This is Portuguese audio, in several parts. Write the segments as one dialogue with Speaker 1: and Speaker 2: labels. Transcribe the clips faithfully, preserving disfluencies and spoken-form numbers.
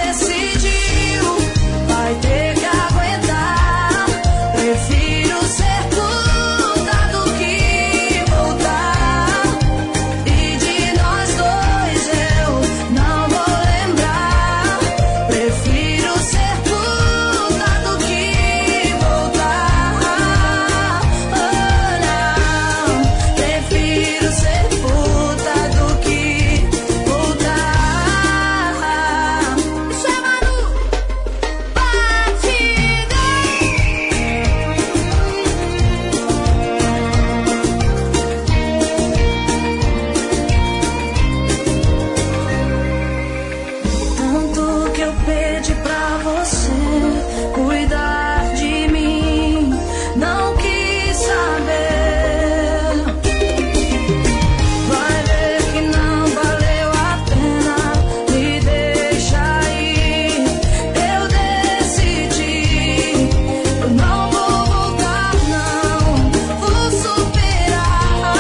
Speaker 1: decidiu, vai ter que aguentar. Prefiro ser puta do que voltar. E de nós dois eu não vou lembrar. Prefiro ser puta do que voltar. Oh, não. Prefiro ser puta do que voltar. Isso é Manu Batida. Tanto que eu pedi pra você cuidar de mim, não quis saber. Vai ver que não valeu a pena, me deixa ir. Eu decidi, eu não vou voltar, não vou superar.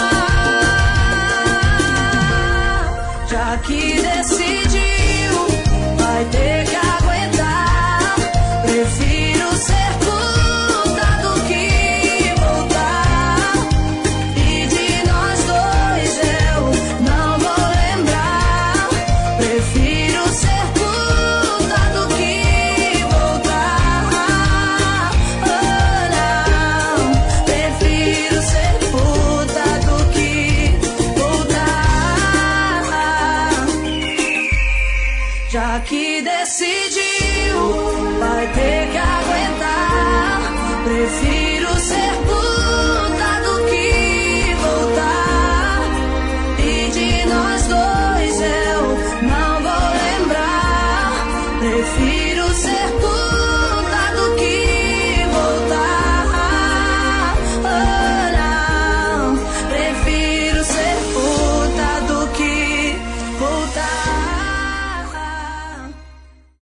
Speaker 1: Já que decidiu, vai ter que aguentar. Prefiro ser puta do que voltar. E de nós dois eu não vou lembrar. Prefiro ser puta do que voltar. Oh, não. Prefiro ser puta do que voltar. Já que decidiu, vai ter que aguentar. Prefiro ser puta do que voltar. E de nós dois eu não vou lembrar. Prefiro